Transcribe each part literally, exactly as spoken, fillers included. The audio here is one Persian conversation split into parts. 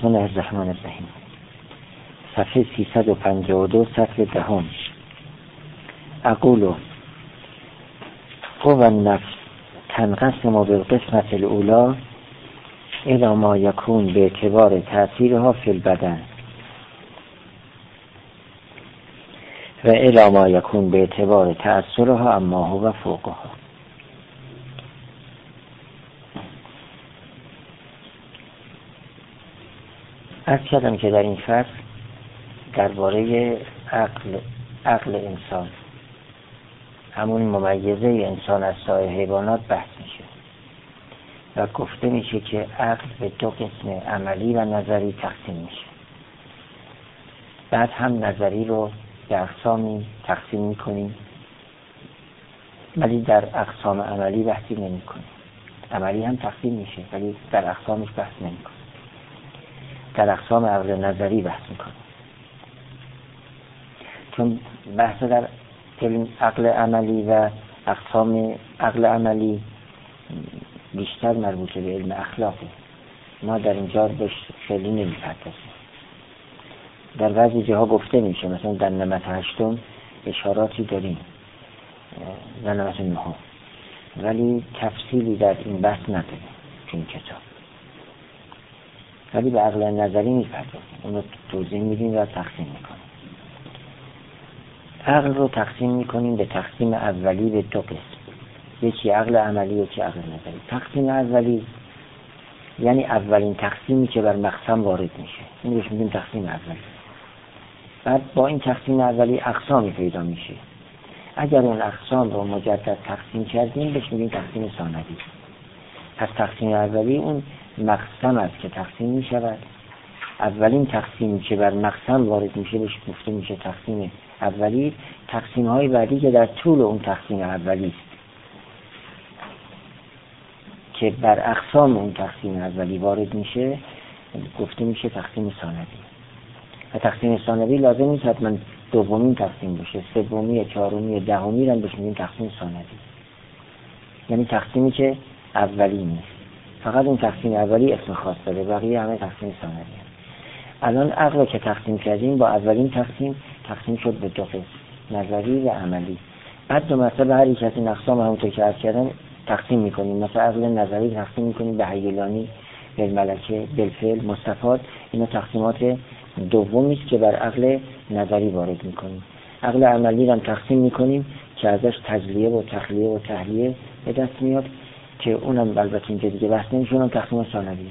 بسم الله الرحمن الرحیم. صفحه سیصد و پنجاه و دو، سطر دهم. اقول قوى النفس تنقسم بالقسمة الأولى إلى ما يكون باعتبار تأثيرها في البدن و إلى ما يكون باعتبار تأثرها اما هو فوقها. عرض کردم که در این فصل درباره عقل عقل انسان، همون ممیزه انسان از سایر حیوانات بحث میشه و گفته میشه که عقل به دو قسم عملی و نظری تقسیم میشه. بعد هم نظری رو به اقسامی تقسیم میکنیم، ولی در اقسام عملی بحثی نمیکنیم. عملی هم تقسیم میشه ولی در اقسامش بحث نمیکنیم. در اقسام عقل نظری بحث میکنیم، چون بحث در علم عقل عملی و اقسام عقل عملی بیشتر مربوط به علم اخلاقه. ما در اینجا بهش خیلی نمیپردازیم. در بعضی جاها گفته میشه، مثلا در نمط هشتم اشاراتی داریم و نمط نهم، ولی تفصیلی در این بحث نداریم تو این کتاب، ولی به عقل نظری میپردازیم، اون رو توضیح میدیم و تقسیم میکنیم. عقل رو تقسیم میکنیم به تقسیم اولی به دو قسم، یکی عقل عملی و یکی عقل نظری. تقسیم اولی یعنی اولین تقسیمی که بر مقسم وارد میشه، این روش میگیم تقسیم اولی. بعد با این تقسیم اولی اقسامی پیدا میشه. اگر اون اقسام رو مجدد تقسیم کردیم بهش میگیم تقسیم ثانوی. پس تقسیم اولی اون مقسم است که تقسیم میشود. اولین تقسیمی که بر مقسم وارد میشه بهش گفته میشه تقسیم اولی. تقسیم های بعدی که در طول اون تقسیم اولی است که بر اقسام اون تقسیم اولی وارد میشه گفته میشه تقسیم ثانوی. و تقسیم ثانوی لازم نیست حتما دومین تقسیم باشه، سومی، چهارمی، دهمی رو بهش میگیم تقسیم ثانوی. یعنی تقسیمی که اولی نیست، فقط اون تقسیم اولی اسم خاص داره، بقیه همه تقسیم ثانوی هست. الان عقل که تقسیم کردیم با اولین تقسیم تقسیم شد به دو قسم، نظری و عملی. بعد دو مرتبه هر یک از این اقسام همونطور که عرض کردم تقسیم میکنیم. مثلا عقل نظری تقسیم میکنیم به هیلانی، بالملکه، بالفعل، مستفاد. اینا تقسیمات دومی است که بر عقل نظری وارد میکنیم. عقل عملی هم تقسیم میکنیم که ازش تجلیه و تخلیه و تحلیه به دست میاد که اونم البته اینجا دیگه بحث نمیشه، اونم تقسیم ثانویه.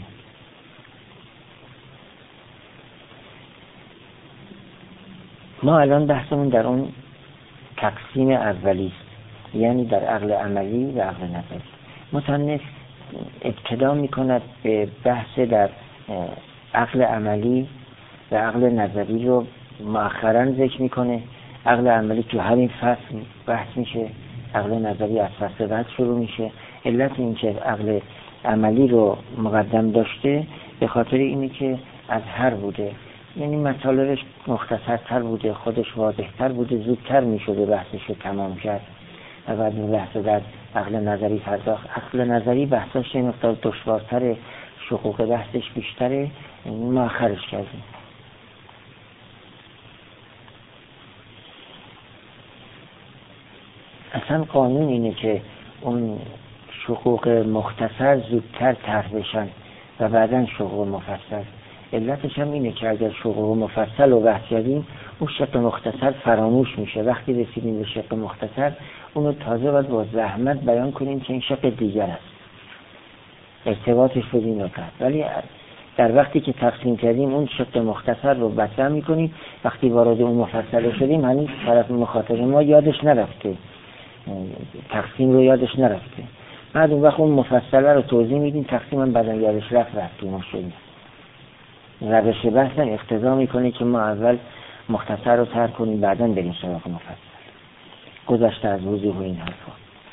ما الان بحثمون در اون تقسیم اولی است، یعنی در عقل عملی و عقل نظری. مصنف ابتدا میکند به بحث در عقل عملی و عقل نظری رو مؤخراً ذکر میکنه. عقل عملی تو همین فصل بحث میشه، عقل نظری از فصل بعد شروع میشه. علت این که عقل عملی رو مقدم داشته به خاطر اینه که از هر بوده، یعنی مطالبش مختصرتر بوده، خودش واضحتر بوده، زودتر میشده بحثش رو تمام کرد و بعد بحث در عقل نظری پرداخت. عقل نظری بحثش یه مقدار دشوارتره، شقوق بحثش بیشتره، مؤخرش کردیم. اصلا قانون اینه که اون شقوق مختصر زودتر طرح بشن و بعداً شقوق مفصل. علتش هم اینه که اگر شقوق مفصل رو بحث کردیم اون شق مختصر فراموش میشه. وقتی رسیدیم به شق مختصر اونو تازه باید با زحمت بیان کنیم که این شق دیگر است، ارتباطش بدیم و کرد. ولی در وقتی که تقسیم کردیم اون شق مختصر رو بطرح میکنیم، وقتی وارد اون مفصل شدیم هنوز طرف مخاطب ما یادش نرفته، تقسیم رو یادش نرفته. بعد اون وقت اون مفصله رو توضیح میدیم، تقسیم هم بعدن یادش رفت رفت ما شدیم. روش بحث اقتضا میکنه که ما اول مختصر رو ترک کنیم بعداً بریم سراغ مفصل، گذشته از وضوح و این حرفا.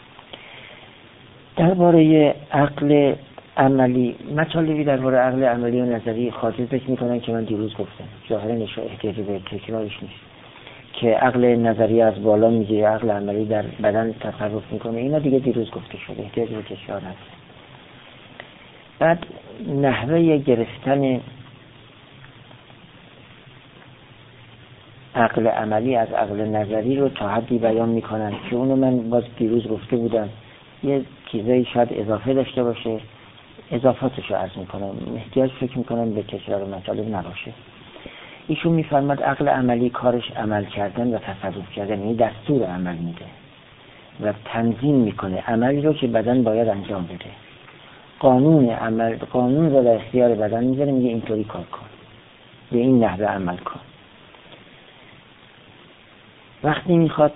درباره عقل عملی مطالبی درباره عقل عملی و نظری خاطر ذکر میکنن که من دیروز گفتم، ظاهرا نشه احتیاج به تکرارش نیست، که عقل نظری از بالا میگه، عقل عملی در بدن تصرف میکنه. اینا دیگه دیروز گفته شده، احتیاج به تکرار نداره. بعد نحوه گرفتن عقل عملی از عقل نظری رو تا حدی بیان میکنن که اونو من باز دیروز گفته بودم، یه چیزایی شاید اضافه داشته باشه، اضافاتشو عرض میکنم، احتیاج فکر میکنم به تکرار مطالب نباشه. ایشون میفرماد عقل عملی کارش عمل کردن و تصرف کردن، یعنی دستور عمل میده و تنظیم میکنه عملی رو که بدن باید انجام بده. قانون عمل، قانون رو در اختیار بدن میذاره، میگه اینطوری کار کن، به این نحوه عمل کن. وقتی میخواد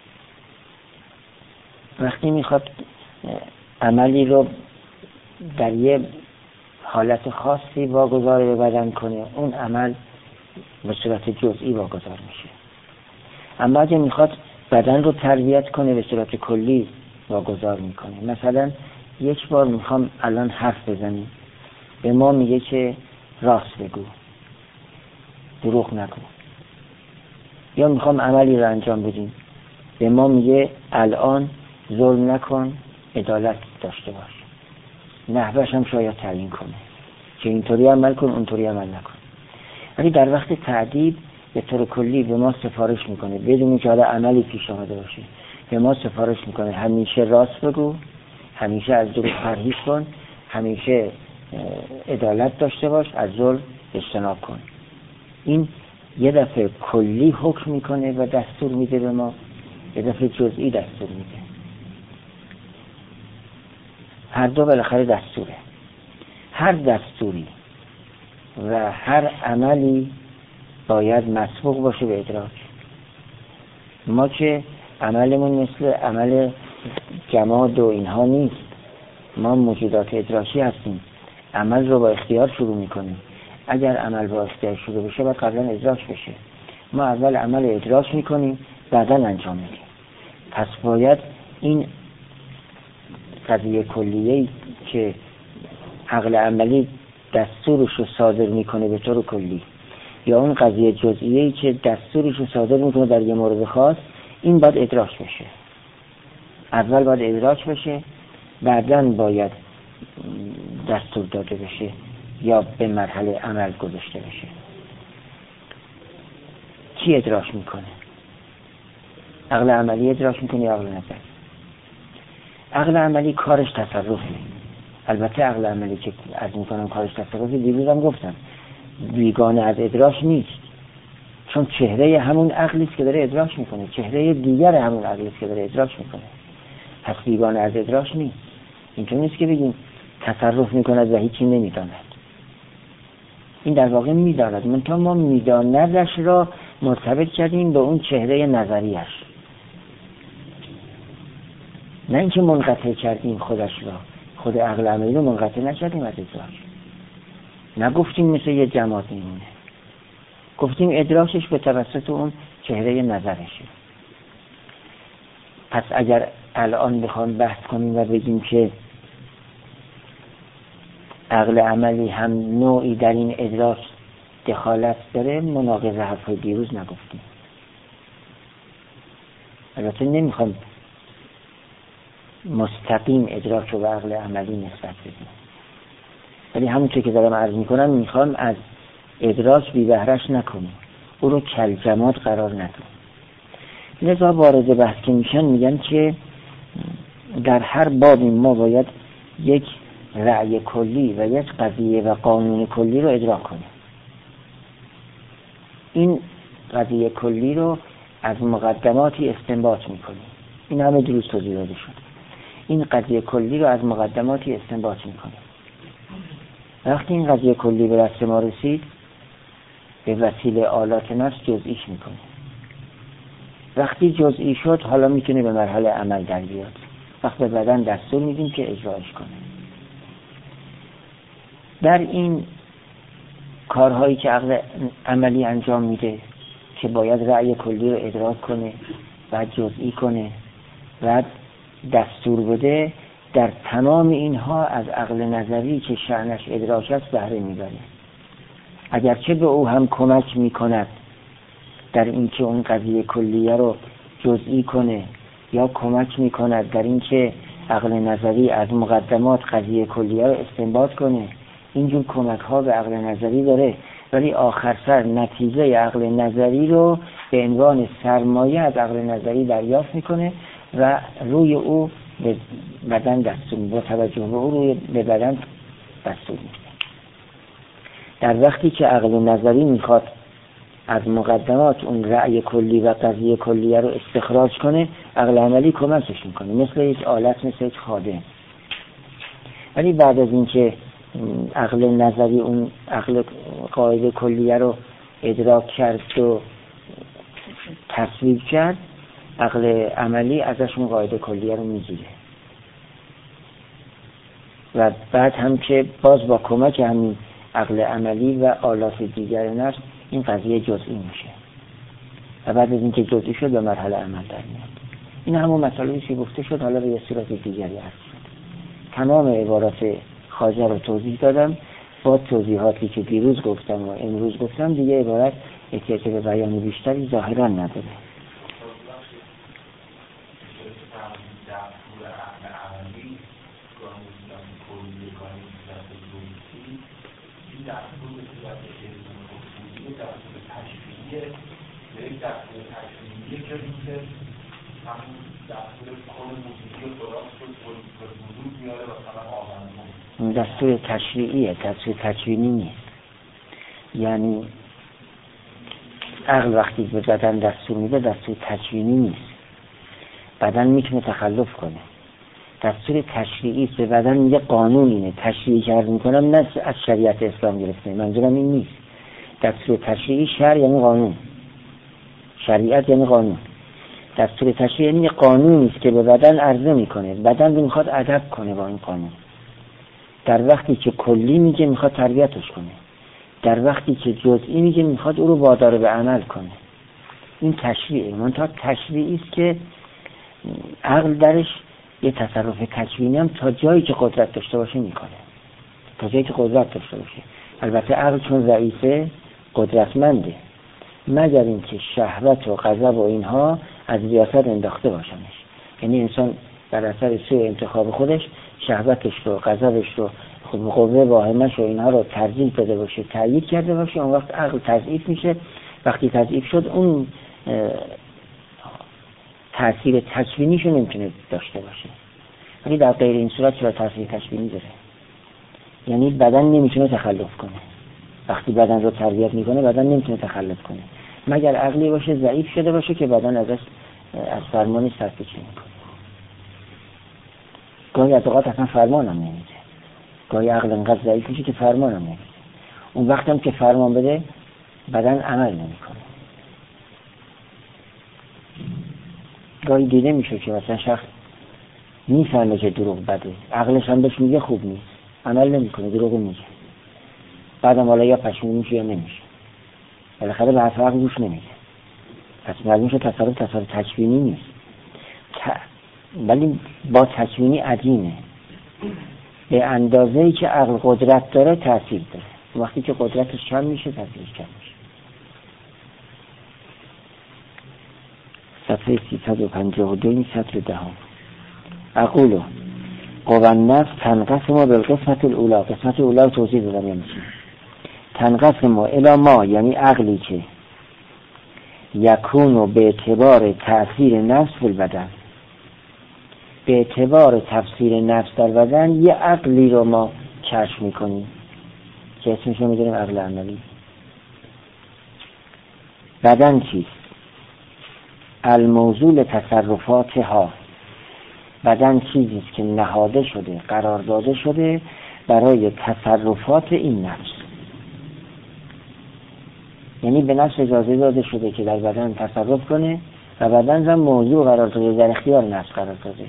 وقتی میخواد عملی رو در یه حالت خاصی واگذار به بدن کنه، اون عمل به صورت جزئی واگذار میشه. اما اگه میخواد بدن رو تربیت کنه به صورت کلی واگذار میکنه. مثلا یک بار میخوام الان حرف بزنیم، به ما میگه که راست بگو، دروغ نگو. یا میخوام عملی رو انجام بدیم، به ما میگه الان ظلم نکن، عدالت داشته باش. نحوهش هم شاید تعیین کنه که اینطوری عمل کن، اونطوری عمل نکن. ولی در وقت تعدیب به طور کلی به ما سفارش میکنه، بدون اینکه حالا عملی پیش آمده باشه، به ما سفارش میکنه همیشه راست بگو، همیشه از دروغ پرهیز کن، همیشه عدالت داشته باش، از ظلم اجتناب کن. این یه دفعه کلی حکم میکنه و دستور میده به ما، یه دفعه جزئی دستور میده. هر دو بالاخره دستوره. هر دستوری و هر عملی باید مسبوق باشه به ادراک. ما که عملمون مثل عمل جماد و اینها نیست، ما موجودات ادراکی هستیم. عمل رو با اختیار شروع میکنیم. اگر عمل با اختیار شروع بشه باید قبلا ادراک بشه. ما اول عمل ادراک میکنیم، بعدا انجام میدیم. پس باید این قضیه کلیه‌ای که عقل عملی دستورش رو صادر میکنه به طور کلی، یا اون قضیه جزئیه‌ای که دستورش رو صادر میکنه در یه مورد خاص، این باید ادراک بشه. اول باید ادراک بشه، بعداً باید دستور داده بشه یا به مرحله عمل گذاشته بشه. کی ادراک میکنه؟ عقل عملی ادراک میکنه یا عقل نظری؟ عقل عملی کارش تصرفه. البته عقل عملی که از میکنم کارش تصرفه، دیروز هم گفتم بیگانه از ادراک نیست، چون چهره همون عقلی است که داره ادراک میکنه، چهره دیگر همون عقلی است که داره ادراک میکنه. پس بیگانه از ادراک نیست. اینطور نیست که بگیم تصرف میکند و هیچی نمیداند. این در واقع میداند، منتها ما میداندش را مرتبط کردیم به اون چهره نظریش، نه اینکه منقطع کردیم خودش را، خود عقل عملی رو منقطع نکردیم از ادراک. نگفتیم مثل یه جماد میمونه، گفتیم ادراکش به توسط اون چهره نظرشه. پس اگر الان بخوام بحث کنیم و بگیم که عقل عملی هم نوعی در این ادراک دخالت داره، مناقض حرفای دیروز نگفتیم. البته نمیخوام مستقیم ادراک رو به عقل عملی نسبت بدیم، ولی همونطور که دارم عرض میکنم میخوام از ادراک بی بهرش نکنیم، او رو کلجماد قرار ندیم. لذا وارد بحث که میشن میگن که در هر بابی ما باید یک رأی کلی و یک قضیه و قانون کلی رو ادراک کنیم. این قضیه کلی رو از مقدماتی استنباط میکنیم. این همه دروس توضیح داده شد. این قضیه کلی رو از مقدماتی استنباط میکنیم. وقتی این قضیه کلی به دست ما رسید، به وسیله آلات نفس جزئیش میکنیم. وقتی جزئی شد، حالا میتونه به مرحله عمل در بیاد. وقت به بدن دستور میدیم که اجراش کنه. در این کارهایی که عقل عملی انجام میده که باید رأی کلی رو ادراک کنه، بعد جزئی کنه، بعد دستور بده، در تمام اینها از عقل نظری که شأنش ادراک است بهره میبره. اگرچه به او هم کمک میکند در اینکه اون قضیه کلیه رو جزئی کنه، یا کمک میکند در اینکه عقل نظری از مقدمات قضیه کلیه رو استنباط کنه. اینجور کمک ها به عقل نظری داره، ولی آخر سر نتیجه عقل نظری رو به عنوان سرمایه از عقل نظری دریافت میکنه و روی او به بدن دستور میده، با توجه به او روی به بدن دستور میده. در وقتی که عقل نظری میخواد از مقدمات اون رأی کلی و قضیه کلیه رو استخراج کنه، عقل عملی کمکش میکنه، مثل یک آلت، مثل یک خادم. ولی بعد از اینکه عقل نظری اون عقل قاعده کلیه رو ادراک کرد و تصویب کرد، عقل عملی ازش اون قاعده کلیه رو میگیره و بعد هم که باز با کمک همین عقل عملی و آلات دیگر نفس این قضیه جزئی میشه و بعد از اینکه جزئی شد به مرحله عمل در میاد. این همون مسئله که گفته شد، حالا به یه صورت دیگری عرض شد. تمام عبارات خواجه رو توضیح دادم با توضیحاتی که دیروز گفتم و امروز گفتم، دیگه عبارت احتیاج به بیان بیشتری ظاهرا نداره. دستور تشریعیه، دستور تکوینی نیست. یعنی عقل وقتی به بدن دستور میده دستور تکوینی نیست، بدن میتونه تخلف کنه. دستور تشریعی به بدن میگه قانون اینه، تشریعی کرد میکنم، نه از شریعت اسلام گرفته، منظورم این نیست. دستور تشریعی شرع یعنی قانون، شریعت یعنی قانون. دستور تشریعی یعنی قانونی است که به بدن عرضه میکنه، بدن رو میخواد ادب کنه با این قانون. در وقتی که کلی میگه میخواد تربیتش کنه، در وقتی که جزئی میگه میخواد او رو وادار به عمل کنه. این تشریعه. منتها تشریعی است که عقل درش یه تصرف تکوینی هم تا جایی که قدرت داشته باشه میکنه، تا جایی که قدرت داشته باشه. البته عقل چون ضعیفه قدرتمنده، مگر اینکه شهوت و غضب و اینها از ریاست انداخته باشنش. یعنی انسان در اثر سوء انتخاب خودش شهوتش رو، غضبش رو، قوه واهمش رو، اینها رو ترجیح داده باشه، تأیید کرده باشه، اون وقت عقل تضعیف میشه. وقتی تضعیف شد اون تأثیر تکوینیشو نمیتونه داشته باشه. ولی در غیر این صورت چرا تأثیر تکوینی داره؟ یعنی بدن نمیتونه تخلف کنه. وقتی بدن رو تربیت میکنه بدن نمیتونه تخلف کنه مگر عقلی باشه ضعیف شده باشه که بدن ازش از فرمانش سرپیچی میکنه. گاهی از اوقات اصلا فرمان هم نمیده، گاهی عقل انقدر ضعیف میشه که فرمان هم نمیده. اون وقت هم که فرمان بده بدن عمل نمیکنه. گاهی دیده میشه که مثلا شخص میفهمه که دروغ بده، عقلش هم بهش میگه خوب نیست، عمل نمیکنه، دروغ میگه. بعدم حالا یا پشیمون میشه یا نمیشه، بالاخره به حرف عقل گوش نمیده. پس معلوم شد تصرف تصرف تکوینی نیست، ولی با تکوینی عدیمه. به اندازه‌ای که عقل قدرت داره تأثیر داره. وقتی که قدرتش کم میشه تأثیرش کم میشه. صفحه سیصد و پنجاه و دو این سطر دهم. اقولو قوى النفس تنقسم بالقسمة الاولى. قسمت اولی رو توضیح دادم یعنی چی. تنقسم الی ما یعنی عقلی که یکونو به اعتبار تأثیر نفس فی البدن، به اعتبار تفسیر نفس در بدن یه عقلی رو ما کشف میکنیم که اسمش رو میدونیم عقل عملی. بدن چیست؟ الموضوع تصرفاتها. بدن چیزیست که نهاده شده، قرار داده شده برای تصرفات این نفس. یعنی به نفس اجازه داده شده که در بدن تصرف کنه و بدن هم موضوع قرار داده، در اختیار نفس قرار داده.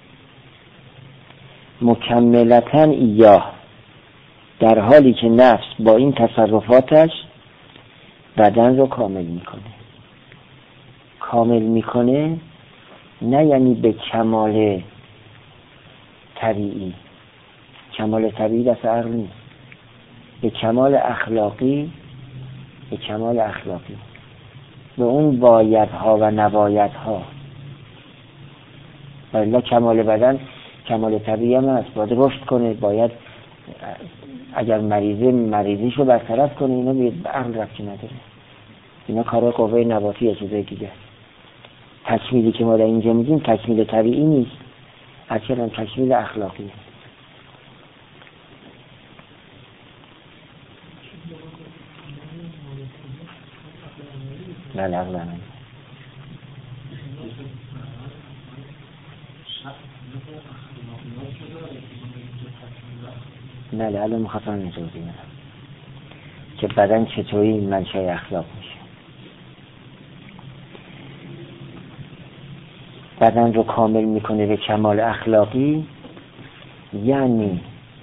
مکملتن ایاه، در حالی که نفس با این تصرفاتش بدن رو کامل میکنه. کامل میکنه نه یعنی به کمال طبیعی، کمال طبیعی دست عقل نیست، به کمال اخلاقی، به کمال اخلاقی، به اون بایدها و نبایدها. ولی کمال بدن کمال طبیعی هم هست، باید رشد کنه، باید اگر مریضه مریضیشو برطرف کنه، اینا به عقل ربطی نداره. اینا کارهای قوه نباتی یا چیزای دیگه. تکمیلی که ما در اینجا میگیم تکمیل طبیعی نیست، اصلا تکمیل اخلاقی. بله عقل عملی. بله الان میخواستم این توضیح بدم که بدن چطوری منشأ اخلاق میشه. بدن رو کامل میکنه به کمال اخلاقی، یعنی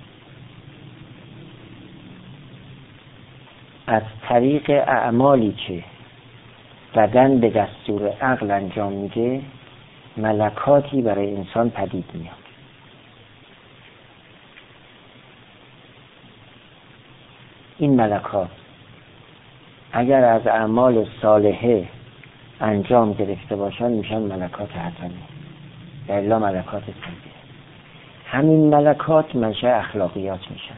از طریق اعمالی که بدن به دستور عقل انجام میده ملکاتی برای انسان پدید میاد. این ملکات اگر از اعمال صالحه انجام گرفته باشن میشن ملکات حسنه، یا الا ملکات سیئه. همین ملکات منشأ اخلاقیات میشن.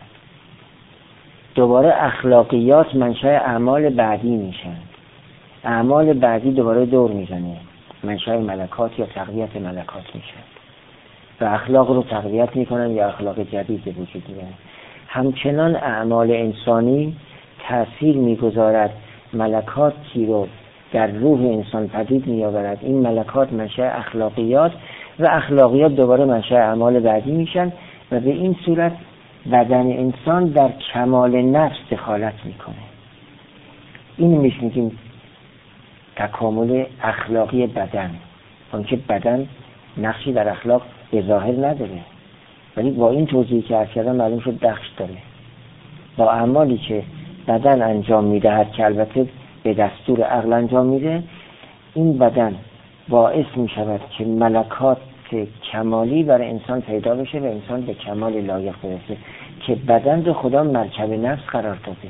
دوباره اخلاقیات منشأ اعمال بعدی میشن. اعمال بعدی دوباره دور میزنه، منشأ ملکات یا تقویت ملکات میشن و اخلاق رو تقویت میکنن یا اخلاق جدید وجود میارن. همچنان اعمال انسانی تأثیر میگذارد، ملکاتی رو در روح انسان پدید میآورد. این ملکات منشأ اخلاقیات و اخلاقیات دوباره منشأ اعمال بعدی میشن و به این صورت بدن انسان در کمال نفس دخالت میکنه. این میگیم تکامل اخلاقی بدن، اون که بدن نقشی در اخلاق به ظاهر نداره، ولی با این توضیحی که عرض کردم معلوم شد بخش داره. با اعمالی که بدن انجام میدهد که البته به دستور عقل انجام میده، این بدن باعث میشود که ملکات کمالی برای انسان پیدا بشه و انسان به کمال لایق برسه، که بدن رو خدا مرکب نفس قرار داده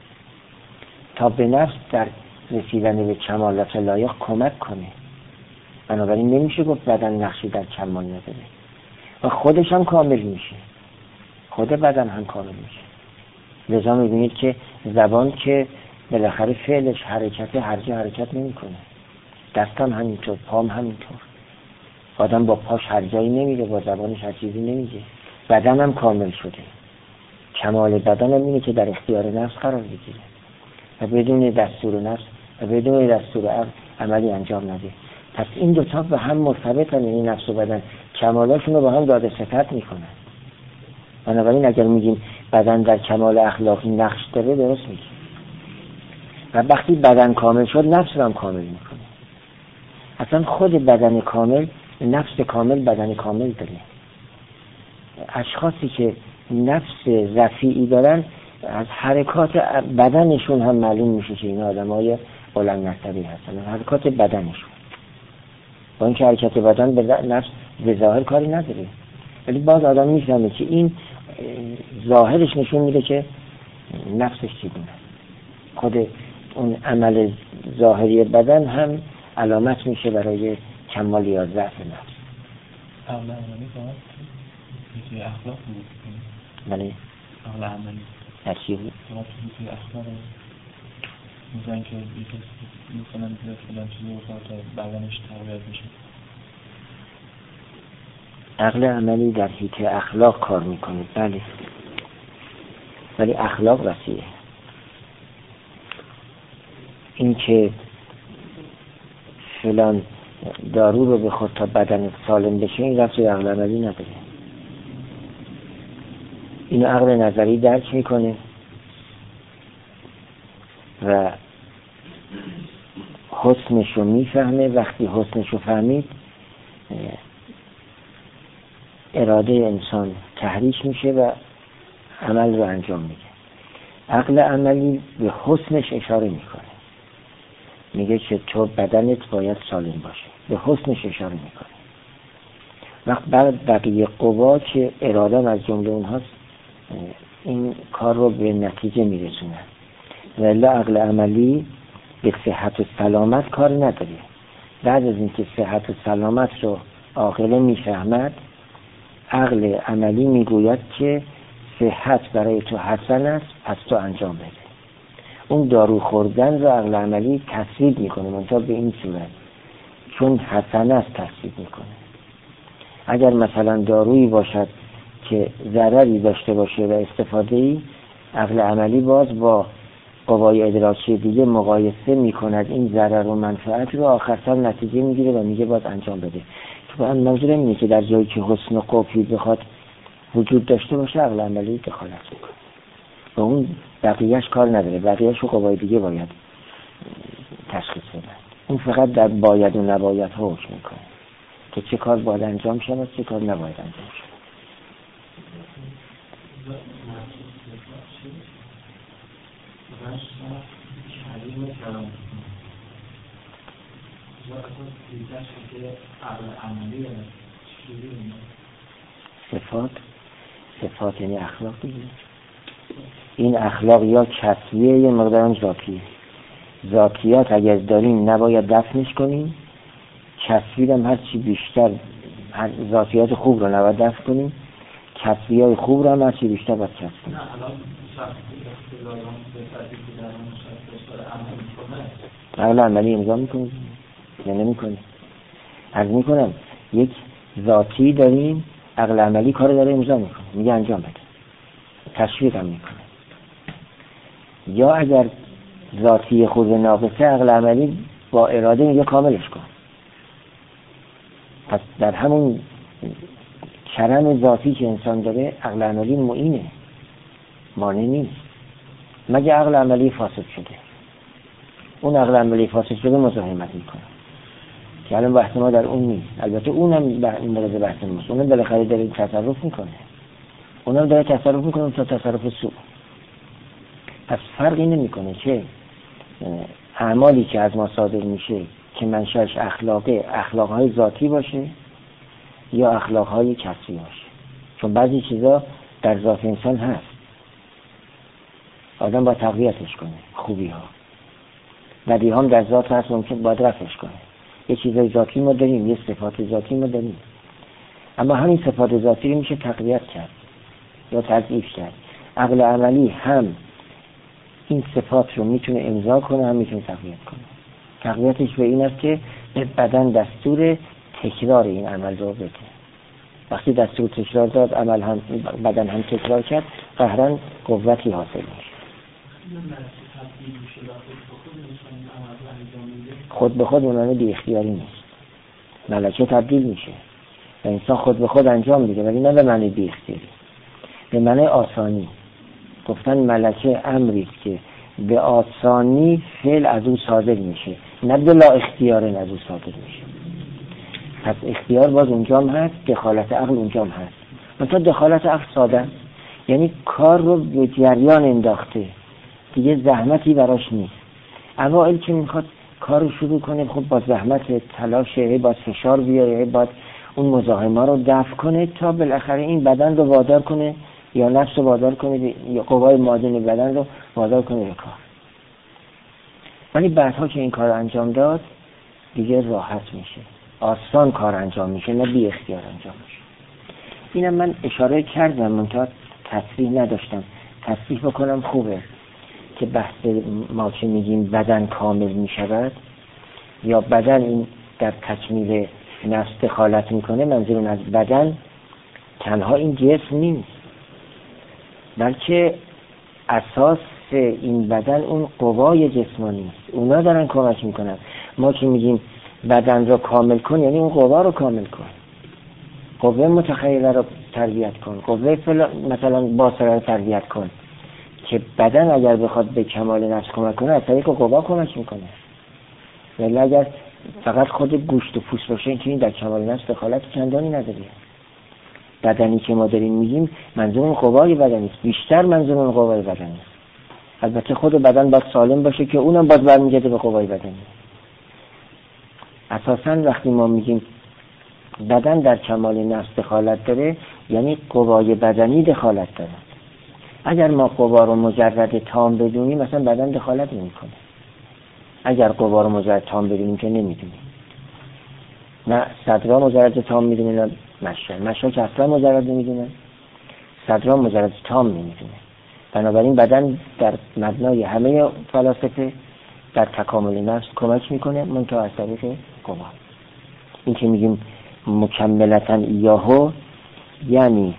تا به نفس در رسیدن به کمالات لایق کمک کنه. بنابراین نمیشه گفت بدن نقشی در کمال نداره و خودش هم کامل میشه، خود بدن هم کامل میشه. لذا میبینید که زبان که بالاخره فعلش حرکت هر جا حرکت نمیکنه، دستم همینطور، پام همینطور. آدم با پاش هر جایی نمیره، با زبانش هر چیزی نمیگه. بدن هم کامل شده. کمال بدن هم اینه که در اختیار نفس قرار بگیره و بدون دستور نفس و بدون دستور عقل عملی انجام نده. پس این دو تا به هم مرتبطن، یعنی نفس و بدن کمالاشون رو با هم داده صفت میکنن. بنابراین اگر میگیم بدن در کمال اخلاقی نقش داره، درست میگیم. و وقتی بدن کامل شد نفس رو هم کامل میکنه. اصلا خود بدن کامل نفس کامل بدن کامل داره. اشخاصی که نفس رفیعی دارن از حرکات بدنشون هم معلوم میشه که این آدمای بلند نسبی هستن، حرکات بدنشون. با اینکه حرکت بدن به نفس به ظاهر کاری نداره، ولی باز آدم میفهمه که این ظاهرش نشون میده که نفسش چگونه. خود اون عمل ظاهری بدن هم علامت میشه برای کمال یا ضعف نفس. عقل عملی فقط میشه اخلاق بود. بله. عقل عملی. هر چی بود؟ فقط میشه اخلاق. میگن که مثلا میگه فلان چیزی رو تا بدنش تقویت میشه. عقل عملی در حیطه اخلاق کار میکنه، بله. ولی اخلاق وسیعه. این که فلان دارو رو بخور تا بدن سالم بشه، این رفت عقل عملی نداره. این عقل نظری درک میکنه و حسنش رو میفهمه. وقتی حسنش رو فهمید اراده انسان تحریک میشه و عمل رو انجام میده. عقل عملی به حسنش اشاره میکنه، میگه که تو بدنت باید سالم باشه، به حسنش اشاره میکنه. وقت بعد بقیه قوا که اراده از جمله اونهاست این کار رو به نتیجه میرسونه. ولی عقل عملی به صحت و سلامت کار نداره. بعد از اینکه صحت و سلامت رو عاقله میفهمد، عقل عملی میگوید که صحت برای تو حسن است، پس تو انجام بده. اون دارو خوردن رو عقل عملی تصویب میکنه، منتها به این صورت چون حسنه است تصویب میکنه. اگر مثلا دارویی باشد که ضرری داشته باشه و استفاده‌ای، عقل عملی باز با قوای ادراکی دیگه مقایسه میکند این ضرر و منفعت رو، آخر سر نتیجه میگیره و میگه باز انجام بده. تو هم منظور اینه که در جایی که حسن و قبحی بخواد وجود داشته باشه عقل عملی دخالت میکنه و اون بقیهش کار نداره، بقیهش رو قوای دیگه باید تشخیص بدن. اون فقط در باید و نباید ها حکم میکنه که چه کار باید انجام شود، چه کار نباید انجام شود. صفات صفات یعنی اخلاق دیگه. این اخلاق یا کسبیه یا مقدارم ذاتیه. ذاتیات اگر داریم نباید دفنش کنیم، کسبی هم هر چی بیشتر، هر ذاتیات خوب رو نباید دفن کنیم، کسبی های خوب رو هم هر چی بیشتر باید کسب کنیم. عقل عملی امضا میکنیم یا نمیکنیم؟ عرض میکنم یک ذاتی داریم، عقل عملی کار داره امضا میکنه، میگه انجام بده، تشویق هم میکنه. یا اگر ذاتی خود ناقصه، عقل عملی با اراده میگه کاملش کن. پس در همون کرم ذاتی که انسان داره عقل عملی معینه، مانع نیست، مگه عقل عملی فاسد شده. اون عقل عملی فاسد شده مزاحمت میکنه که الان بحث ما در اون نیست. البته اونم این مورد بحث ماست، اونم بالاخره داره تصرف میکنه، اونم داره تصرف میکنه تا تصرف سوء. پس فرقی نمیکنه که اعمالی که از ما صادر میشه که منشأش اخلاقه، اخلاقهای ذاتی باشه یا اخلاقهای کسبی باشه، چون بعضی چیزا در ذات انسان هست، آدم باید تقویتش کنه، خوبی ها بدی هم در ذات هست، ممکن باید رفعش کنه. یه چیزای ذاتی ما داریم، یه صفات ذاتی ما داریم، اما همین صفات ذاتی رو میشه تقویت کرد یا تضعیف کرد. عقل عملی هم این صفات رو میتونه امضا کنه، هم میتونه تقویت کنه. تقویتش به این است که به بدن دستور تکرار این عمل رو بده. وقتی دستور تکرار داد، عمل هم بدن هم تکرار کرد، قهرن قوتی حاصل میشه. خود به خود اونانه بی اختیاری نیست، ملکه تبدیل میشه و انسان خود به خود انجام میده، ولی نه به معنی بی اختیاری، به معنی آسانی. گفتن ملکه امری که به آسانی فعل از او صادر میشه، نه بلا اختیار از او صادر میشه. پس اختیار باز اونجام هست، دخالت عقل اونجام هست. مثلا دخالت عقل ساده، یعنی کار رو به جریان انداخته، دیگه زحمتی براش نیست. اوائل که میخواد کار رو شروع کنه، خب با زحمت، تلاشه، با فشار بیاره، با اون مزاحمه رو دفع کنه تا بالاخره این بدن رو وادار کنه یا نفس رو وادار کنه یا قوای مادن بدن رو وادار کنه به کار. ولی بعدها که این کار رو انجام داد دیگه راحت میشه، آسان کار انجام میشه، نه بی اختیار انجام میشه. اینم من اشاره کردم، منتها تصریح نداشتم. تصریح بکنم خوبه که بحث ما که میگیم بدن کامل میشود یا بدن این در تکمیل نفس دخالت میکنه، منظورم از بدن تنها این جسم نیست، بلکه اساس این بدن اون قوای جسمانی است، اونا دارن کمک میکنن. ما که میگیم بدن رو کامل کن، یعنی اون قوا رو کامل کن، قوه متخیله رو تربیت کن، قوه مثلا باصره رو تربیت کن، که بدن اگر بخواد به کمال نفس کمک کنه از طریق قوا کمک میکنه. ولی اگر فقط خود گوشت و پوست باشه که این در کمال نفس دخالت چندانی نداره. بدنی که ما داریم میگیم منظور اون قوای بدنی است، بیشتر منظور اون قوای بدنی است. البته خود بدن باید سالم باشه که اونم باید برمیگرده به قوای بدنی. اساساً وقتی ما میگیم بدن در کمال نفس دخالت داره، یعنی قوای بدنی دخالت داره. اگر ما قوا رو مجرد تام بدونیم، مثلا بدن دخالت نمیکنه. اگر قوا رو مجرد تام بدونیم که نمیدونیم، نه صدرا مجرد تام میدونه، نه مشا مشا که اصلا مجرد نمیدونه، صدرا مجرد تام نمیدونه. بنابراین بدن در مبنای همه فلاسفه در تکامل نفس کمک میکنه، منتها از طریق قوا. این که میگیم مکملتاً ایاهو یعنی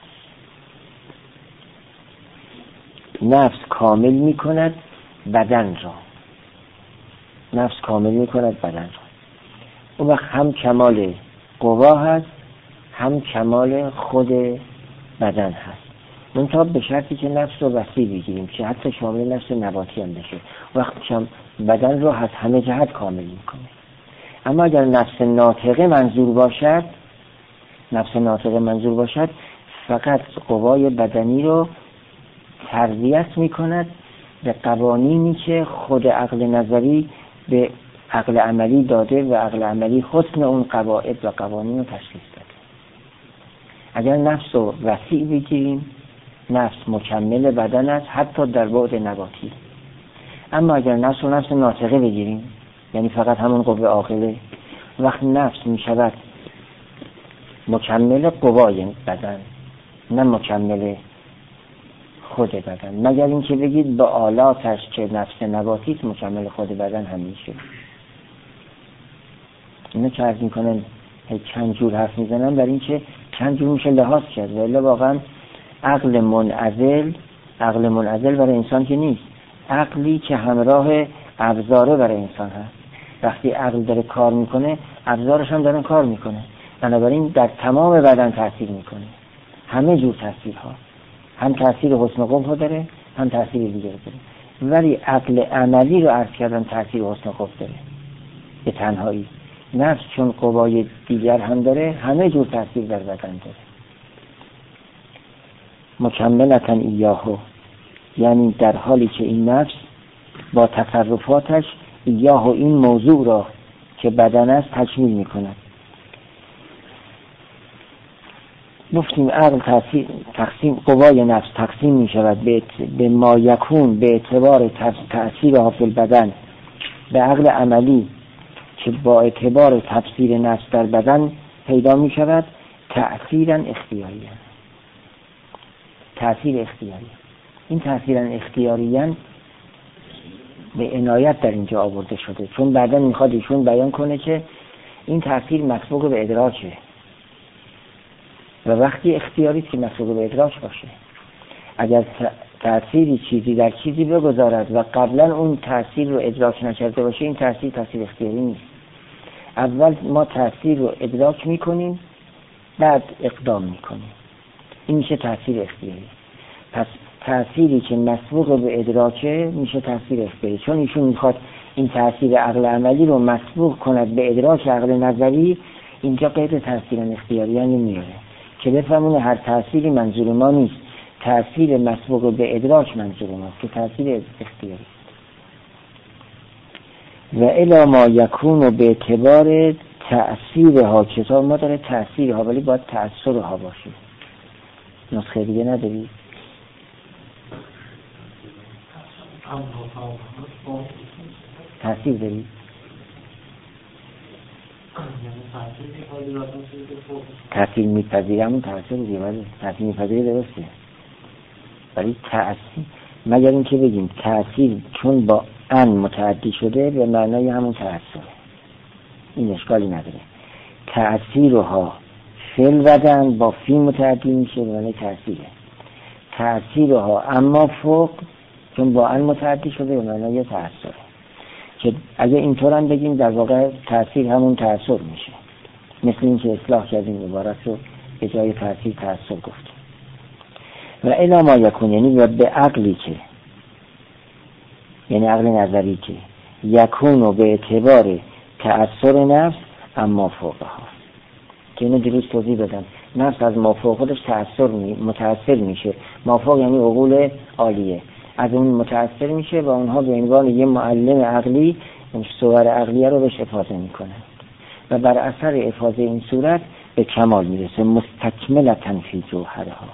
نفس کامل میکند بدن را، نفس کامل میکند بدن را. اون وقت هم کمال قوا هست، هم کمال خود بدن هست، منتها به شرطی که نفس رو وسیع بگیریم که حتی شامل نفس نباتی هم بشه. وقتی که بدن رو از همه جهت کامل میکنه. اما اگر نفس ناطقه منظور باشد، نفس ناطقه منظور باشد فقط قوای بدنی رو تربیت میکند به قوانینی که خود عقل نظری به عقل عملی داده و عقل عملی حسن اون قواعد و قوانین رو تشخیص داده. اگر نفس رو وسیع بگیریم، نفس مکمل بدن است حتی در بعد نباتی. اما اگر نفس رو نفس ناطقه بگیریم، یعنی فقط همون قوه عاقله، وقت نفس می شود مکمل قوای بدن، نه مکمل خود بدن، مگر اینکه بگید به آلاتش که نفس نباتی مکمل خود بدن هم میشه. اینو که عرض میکنن چند جور حرف میزنن برای اینکه چند جور میشه لحاظ کرد. ولی واقعا عقل منعزل، عقل منعزل برای انسان که نیست، عقلی که همراه ابزاره برای انسان هست. وقتی عقل داره کار میکنه ابزارش هم دارن کار میکنه، بنابراین در تمام بدن تاثیر میکنه، همه جور تاثیرها، هم تاثیر حسن قبح داره هم تاثیر دیگر داره. ولی عقل عملی رو عرض کردن تاثیر حسن قبح داره به تنهایی. نفس چون قوای دیگر هم داره همه جور تاثیر در بدن داره. مکملتاً ایاهو یعنی در حالی که این نفس با تصرفاتش ایاهو این موضوع را که بدن است تکمیل میکند. گفتیم عقل تقسیم, تقسیم قوای نفس تقسیم می شود به, به ما یکون به اعتبار تأثیر حافل بدن، به عقل عملی که با اعتبار تفسیر نفس در بدن پیدا می شود تأثیراً اختیاریاً. تأثیر اختیاری، این تأثیراً اختیاریاً به عنایت در اینجا آورده شده، چون بعدا میخواد ایشون بیان کنه که این تأثیر مسبوق به ادراکه و وقتی اختیاری که مسبوق به ادراک باشه. اگر تأثیری چیزی در چیزی بگذارد و قبلا اون تأثیر رو ادراک نکرده باشه، این تأثیر تأثیر اختیاری نیست. اول ما تأثیر رو ادراک میکنیم بعد اقدام میکنیم، این میشه تأثیر اختیاری. پس تأثیری که مسبوق به ادراکه میشه تأثیر اختیاری، چون ایشون میخواد این تأثیر عقل عملی رو مسبوق کند به ادراک عقل نظری. اینجا قید تأثیر اختیاری یعنی میاره که بفهمونه هر تأثیری منظور ما نیست، تأثیر مسبوق به ادراک منظور ماست که تأثیر اختیاری. و الی ما یکون به اعتبار تأثیرها، کتاب ما داره تأثیرها ولی باید تأثیرها باشه. نسخه دیگه نداری؟ تأثیر داری؟ تأثیر میپذیره همون تأثیر دیگه، ولی تأثیر میپذیره درسته، ولی تأثیر مگر این که بگیم تأثیر چون با ان متعدی شده به معنای همون تأثیر، این اشکالی نداره. تأثیرها فعل بدن با فی متعدی میشه به معنای تأثیره. تأثیرها اما فوق چون با ان متعدی شده به معنای تأثیره، که اگه اینطور هم بگیم در واقع تأثیر همون تأثیر میشه، مثل این که اصلاح کردیم عبارت رو به جای تأثیر تأثیر گفتیم. و الی ما یکون یعنی و به عقلی که یعنی عقل نظری که یکون و به اعتبار تأثیر نفس اما فوقها، که اینو دیروز توضیح دادم. نفس از ما فوق خودش تأثیر می متأثر میشه. ما فوق یعنی عقول عالیه، از اون متأثر میشه و اونها به عنوان یه معلم عقلی این صور عقلیه رو بهش افاضه میکنه و بر اثر افاضه این صورت به کمال میرسه. مستکملتاً فی جوهرها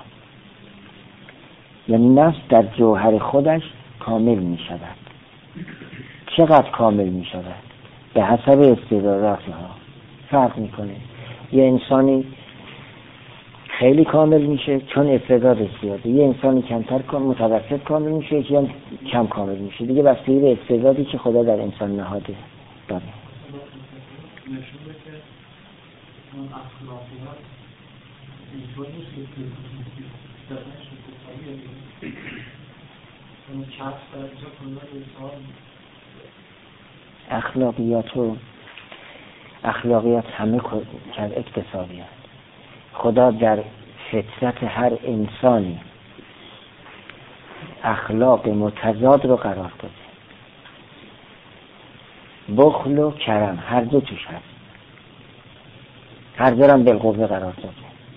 یعنی نفس در جوهر خودش کامل میشود. چقدر کامل میشود؟ به حسب استعداداتها فرق میکنه. یه انسانی خیلی کامل میشه چون استعدادش زیاده. یه انسانی کمتر کامل، متوسط کامل میشه، یکی هم کم کامل میشه دیگه، بستگی به استعدادی که خدا در انسان نهاده داره. نشون بده که اون اخلاقیات اینطور نیست که دادنش اتفاقی اون چسب در اینجا کنار انسان اخلاقیات و اخلاقیات همه اکتسابی هست. خدا در فطرت هر انسانی اخلاق متضاد رو قرار داده. بخل و کرم هر دو توش هست، هر دو هم بالقوه قرار داده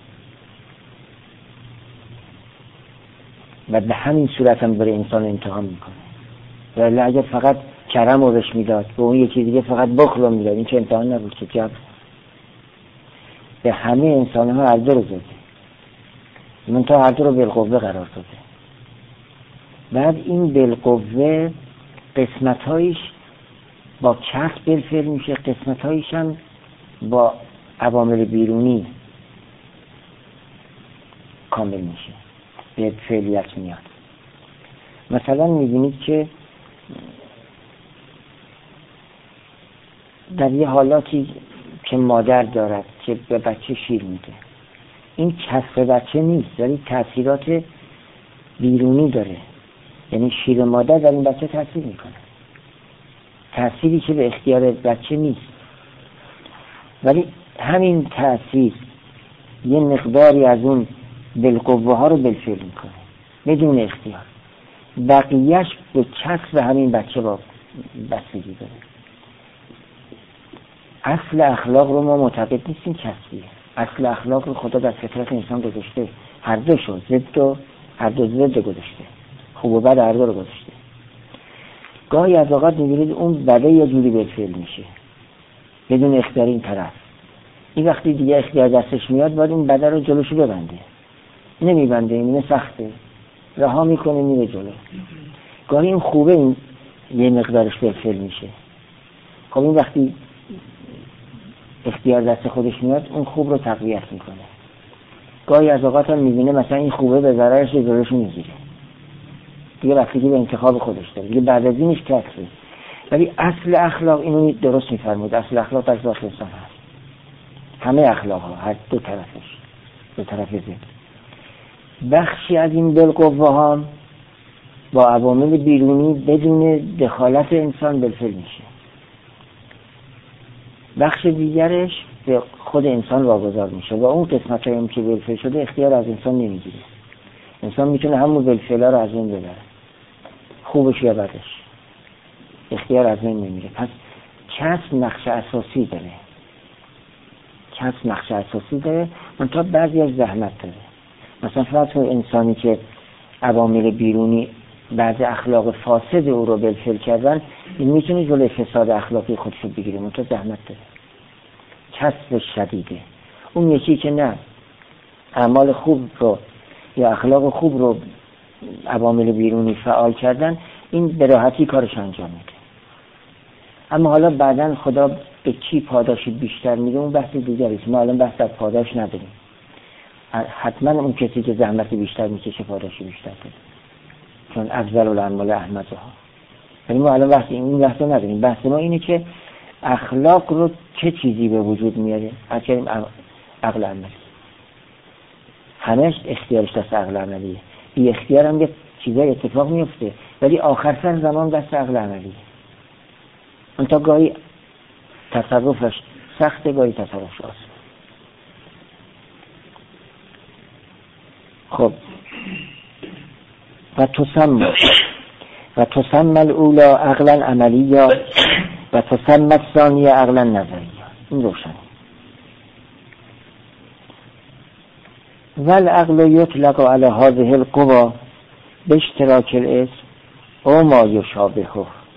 و به همین صورت هم برای انسان امتحان میکنه. ولی اگر فقط کرم رو بهش میداد به اون یکی دیگه فقط بخل رو میداد، این که امتحان نبود که جب به همه انسان ها هر دو رو داده، من تا هر دو رو بالقوه قرار داده. بعد این بالقوه قسمت هایش با چسب بالفعل میشه، قسمت هایش هم با عوامل بیرونی کامل میشه، به فعلیت میاد. مثلا میبینید که در یه حالاتی که مادر دارد که به بچه شیر میده، این چسب بچه نیست ولی تاثیرات بیرونی داره، یعنی شیر مادر در این بچه تاثیر میکنه، تأثیری که به اختیار بچه نیست، ولی همین تأثیر یه مقداری از اون بالقوه ها رو بالفعل میکنه بدون اختیار، بقیهش به چسب همین بچه با بستگی داره. اصل اخلاق رو ما معتقد نیستیم چسبیه، اصل اخلاق رو خدا در فطرت انسان گذاشته، هر دو شد ضد و هر دو ضد گذاشته، خوب و بد هر دو رو گذاشته. گاهی از اوقات می‌بینید اون بده یه جوری بالفعل میشه بدون اختیار این طرف، این وقتی دیگه اختیار دستش میاد باید این بده رو جلوشو ببنده، نمیبنده، اینه سخته، رها میکنه میره جلو. گاهی این خوبه این یه مقدارش بالفعل میشه، خب این وقتی اختیار دست خودش میاد اون خوب رو تقویت میکنه. گاهی از اوقات هم میبینه مثلا این خوبه به ضررش جلوش میگیره، دیگه وقتی که به انتخاب خودش داره دیگه بعد از اینش کسره. ولی اصل اخلاق اینو درست میفرمود، اصل اخلاق در ذات انسان هست، همه اخلاق ها هر دو طرفش، دو طرف زد. بخشی از این بالقوه ها با عوامل بیرونی بدون دخالت انسان بالفعل میشه، بخش دیگرش به خود انسان واگذار میشه و اون قسمت هایی که بالفعل شده اختیار از انسان نمیگیره، انسان میتونه همون بالفعل رو از اون ببره، خوبش یا بدش، اختیار از این نمیره. پس چسب نقش اساسی داره، چسب نقش اساسی داره، منتها بعضی از زحمت داره. مثلا فرض کن انسانی که عوامل بیرونی بعض اخلاق فاسد او رو بالفعل کردن، این میتونه جلوی فساد اخلاقی خودش رو بگیره، منتها زحمت داره، چسب شدیده. اون یکی که نه، اعمال خوب رو یا اخلاق خوب رو عوامل بیرونی فعال کردن، این به راحتی کارش انجام میده. اما حالا بعداً خدا به کی پاداشی بیشتر میده اون بحث دیگری است، ما الان بحث از پاداش نداریم. حتما اون کسی که زحمت بیشتر میکشه پاداشی بیشتر داره، چون افضل الاعمال احمدها. ولی ما الان بحث این بحث رو نداریم. بحث ما اینه که اخلاق رو چه چیزی به وجود میاره؟ از کردیم عقل عملی، همش اختیارش دست عقل عملیه، بی اختیار هم یه چیزای اتفاق میفته ولی آخر سر زمان دست عقل عملیه. اون تا گاهی تصرفش سخته، گاهی تصرفش آسان. خب و تسمى و تسمى الاولا عقلا عملیا و تسمى الثانیه عقلا نظریا. این روشنه. والعقل یطلق علی هذه القوى باشتراک الاسم او ما یشابهه.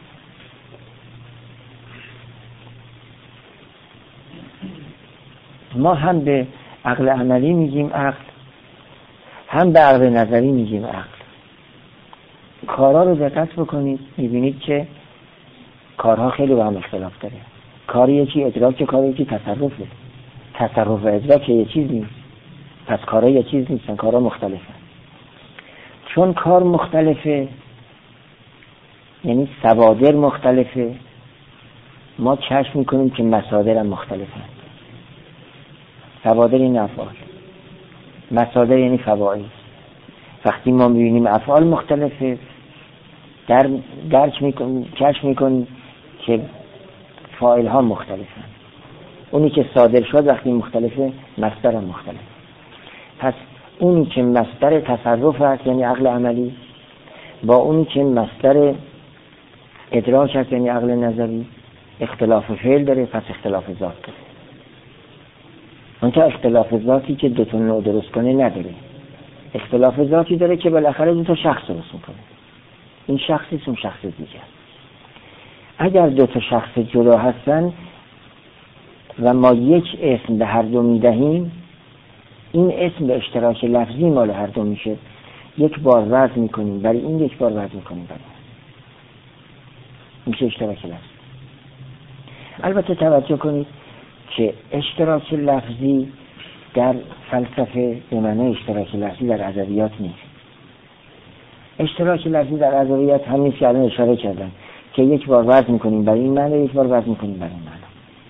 ما هم به عقل عملی میگیم عقل، هم به عقل نظری میگیم عقل. کارها رو دقت بکنید میبینید که کارها خیلی با هم اختلاف داره. کار یکی ادراک، کار یکی تصرفه. تصرف و ادراک یه چیز نیست. پس کارها یه چیز نیستن، کارها مختلفن. چون کار مختلفه یعنی صوادر مختلفه، ما کشف میکنیم که مصادر هم مختلفن. صوادر این افعال، مصادر یعنی فواعل. وقتی ما میبینیم افعال مختلفه در درک میکنیم، کشف میکنیم که فاعل ها مختلفن. اونی که صادر شد وقتی مختلفه مصدر هم مختلفه. پس اونی که مصدر تصرف هست یعنی عقل عملی با اونی که مصدر ادراک هست یعنی عقل نظری اختلاف فعل داره، پس اختلاف ذات داره. منتها اختلاف ذاتی که دو تا نوع درست کنه نداره. اختلاف ذاتی داره که بالاخره دو تا شخص درست میکنه. این شخصی اون شخص دیگه. اگر دو تا شخص جدا هستن و ما یک اسم به هر دو میدهیم، این اسم به اشتراک لفظی مال هر دو میشه. یک بار وضع میکنیم برای این، یک بار وضع میکنیم برای این، میشه اشتراک لفظی. البته توجه کنید که اشتراک لفظی در فلسفه به معنی اشتراک لفظی در ادبیات نیست. اشتراک لفظی در ادبیات هم نیست که الان اشاره کردن که یک بار وضع میکنیم برای این معنی، یک بار وضع میکنیم برای این معنی.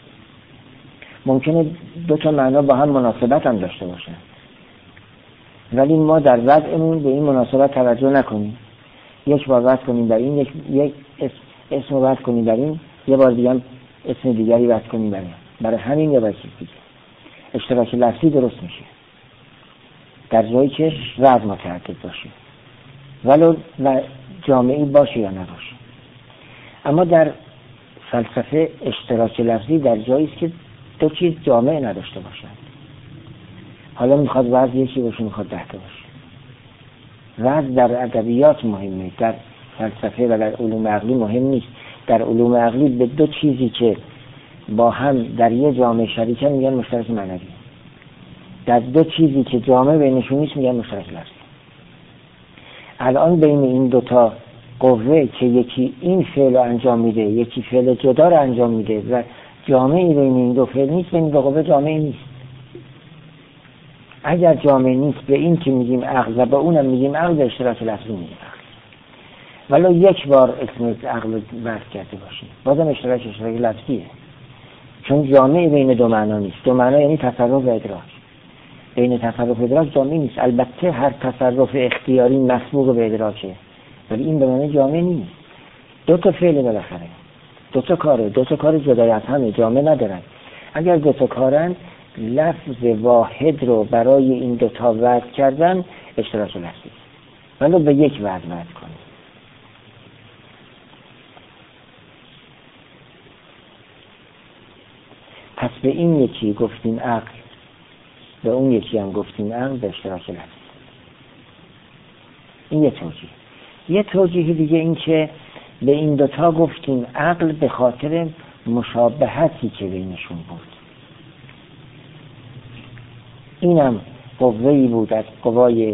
ممکنه دو تا معنا با هم مناسبت هم داشته باشن، ولی ما در وضعمون به این مناسبت توجه نکنیم. یک بار وضع کنیم برای این، یک, یک اسم, اسم وضع کنیم برای این، یه بار دیگه هم اسم دیگری وضع کنیم برای این. برای همین یا برای چیز دیگه اشتراک لفظی درست میشه در جایی که وضع متعدد باشه، ولو و جامعی باشه یا نباشه. اما در فلسفه اشتراک لفظی در جایی است که دو چیز جامعه نداشته باشند. حالا میخواد وضع یکی باشه، میخواد ده تا باشه. وضع در ادبیات مهمه، در فلسفه و در علوم عقلی مهم نیست. در علوم عقلی به دو چیزی که با هم در یه جامعه شریکن میگن مشترک معنوی. در دو چیزی که جامعه بینشون نیست میگن مشترک لفظی. الان بین این دوتا قوه که یکی این فعل رو انجام میده، یکی فعل جدا رو انجام میده و جامعه بین این دو فعل نیست، بین دو قوه جامعه نیست. اگر جامعه نیست به این که میگیم عقل و به اونم میگیم عقل، به اشتراک لفظی میگیم عقل. ولو یک بار اسم عقل رو وضع کرده باشیم بازم اشتراک اشتراک لفظیه، چون جامعه بین دو معنا نیست. دو معنا یعنی تصرف و ادراک. بین تصرف و ادراک جامعه نیست. البته هر تصرف اختیاری مسبوق به ادراکه، ولی این به معنی جامعه نیست. دو تا فعل بالاخره، دو تا کاره، دو تا کار جدای از همه، جامعه ندارن. اگر دو تا کارن، لفظ واحد رو برای این دو تا وضع کردن اشتراک لفظی، ولی به یک وضع وضع کنیم. پس به این یکی گفتیم عقل، به اون یکی هم گفتیم عقل، به اشتراک لفظی. این یه توجیه. یه توجیه دیگه این که به این دوتا گفتیم عقل به خاطر مشابهتی که بینشون بود. اینم قوه‌ای بود از قوای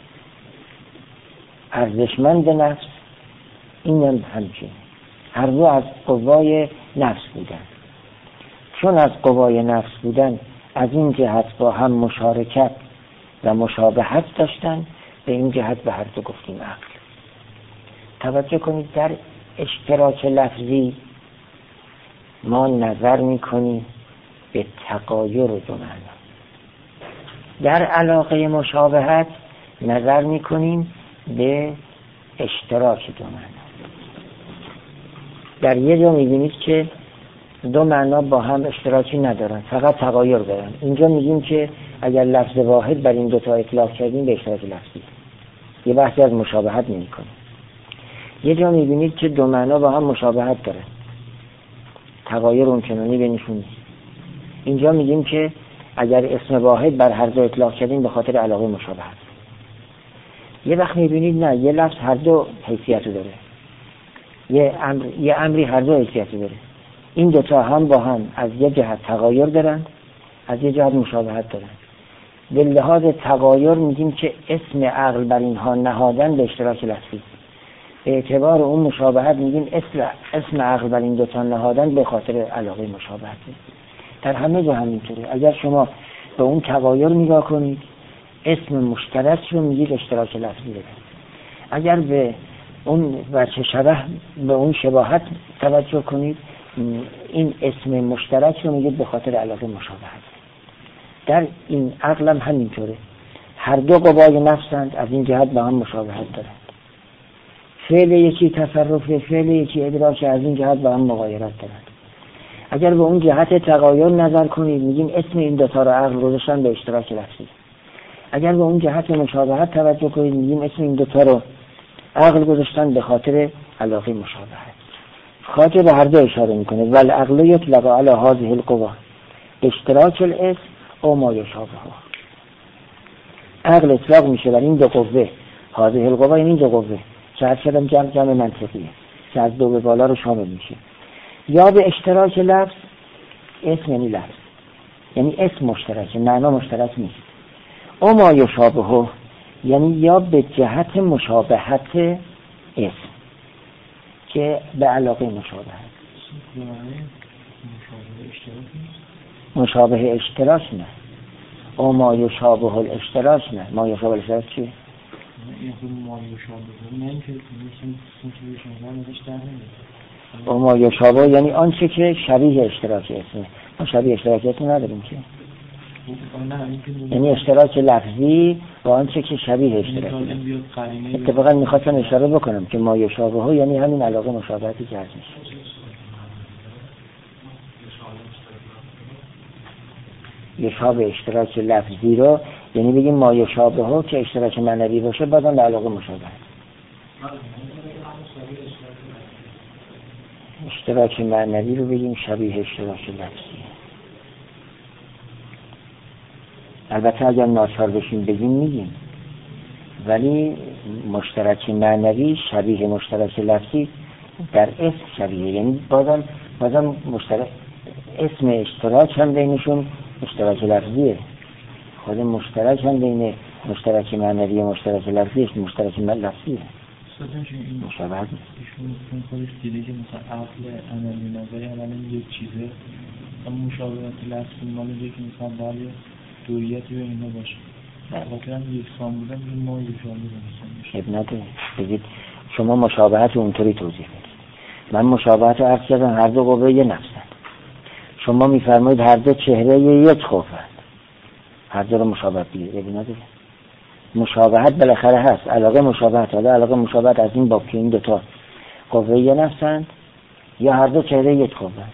ارزشمند نفس، اینم همچنین. هر دو از قوای نفس بودن. چون از قوای نفس بودن، از این جهت با هم مشارکت و مشابهت داشتن، به این جهت به هر دو گفتیم عقل. توجه کنید در اشتراک لفظی ما نظر میکنیم به تغایر دو معنا. در علاقه مشابهت نظر میکنیم به اشتراک دو معنا. در یه جا میبینید که دو معنا با هم اشتراکی ندارن، فقط تغایر دارن. اینجا میگیم که اگر لفظ واحد بر این دوتا اطلاق کردیم به اشتراک لفظی، یه بحثی از مشابهت نمی‌کنیم. یه جا میبینید که دو معنا با هم مشابهت داره، تغایر اونچنانی بینشون نیست. اینجا میگیم که اگر اسم واحد بر هر دو اطلاق کردیم به خاطر علاقه مشابهت. یه وقت میبینید نه، یه لفظ هر دو حیثیت داره، یه امر یه امری هر دو حیثیت داره. این دوتا هم با هم از یه جهت تغایر دارن، از یه جهت مشابهت دارن. به لحاظ تغایر میگیم که اسم عقل بر اینها نهادن به اشتراک لفظی. به اعتبار اون مشابهت میگیم اسم اسم عقل بر این دوتا نهادن به خاطر علاقه مشابهت. در همه جا همینطوره. اگر شما به اون تغایر نگاه کنید اسم مشترک رو میگید اشتراک لفظی بده. اگر به اون وجه شبه به اون شباهت توجه کنید، این اسم مشترک رو میگید به خاطر علاقه مشابهت. در این عقل هم همینطوره، هر دو قوای نفسند، از این جهت با هم مشابهت دارند. فعل یکی تصرف، فعل یکی ادراک، از این جهت با هم مغایرت دارند. اگر به اون جهت تغایر نظر کنید میگیم اسم این دوتا رو عقل گذاشتن به اشتراک لفظی. اگر به اون جهت مشابهت توجه کنید میگیم اسم این دوتا رو عقل گذاشتن به خاطر علاقه مشابهت. خاطر به هر دو اشاره میکنه. والعقل یطلق علی هذه القوا اشتراک الاسم او ما یشابهه. عقل اطلاق میشه بر این دو قوه، هذه القوا یعنی این دو قوه که هر کدام جمع جمع منطقیه که از دو به بالا رو شامل میشه. یا به اشتراک لفظ، اسم یعنی لفظ، یعنی اسم مشترکه، معنا مشترک نیست. او ما یشابهه یعنی یا به جهت مشابهت اسم که به علاقه مشابهت. مشابه اشتراک نه. او ما یشابه الاشتراک نه. ما یشابه الاشتراک چیه؟ او ما یشابه یعنی آنچه که شبیه اشتراک اسمه. ما شبیه اشتراک اسم نداریم که، یعنی اشتراک لفظی و آنچه که شبیه اشتراک. اتفاقا میخواستم اشاره بکنم که ما یشابه یعنی همین علاقه مشابهتی که هست میشه. یشابه اشتراک لفظی رو یعنی بگیم ما یشابه که اشتراک معنوی باشه بازم به علاقه مشابهت. اشتراک معنوی رو بگیم شبیه اشتراک لفظی. البته اگر ناچار بشیم بگیم میگیم، ولی مشترک معنوی شبیه مشترک لفظی در اسم شبیه، یعنی بازم بازم مشترک اسم اشتراک هم بینشون اشتراک لفظیه. خود مشترک هم بین مشترک معنوی و مشترک لفظی مشترک لفظیه. مشابهت ایشون خودش دیده که مثلا عقل عملی نظری عملی یک چیزه، اما مشابهت لفظی ما میگه که مثلا باید دوریتی به اینا باشه. واقعا یکسان بودن ما یکسان بودن. اب نداره بگید شما مشابهت اونطوری توضیح بدید. من مشابهت عرض کردم هر دو قوه یه نفسند. شما میفرمایید هر دو چهره یک خوفند، هر دو رو مشابهت بگید. اب نداره. مشابهت بالاخره هست، علاقه مشابهت. حالا علاقه مشابهت از این باب که این دوتا قوه یه نفسند یا هر دو چهره یک خوفند.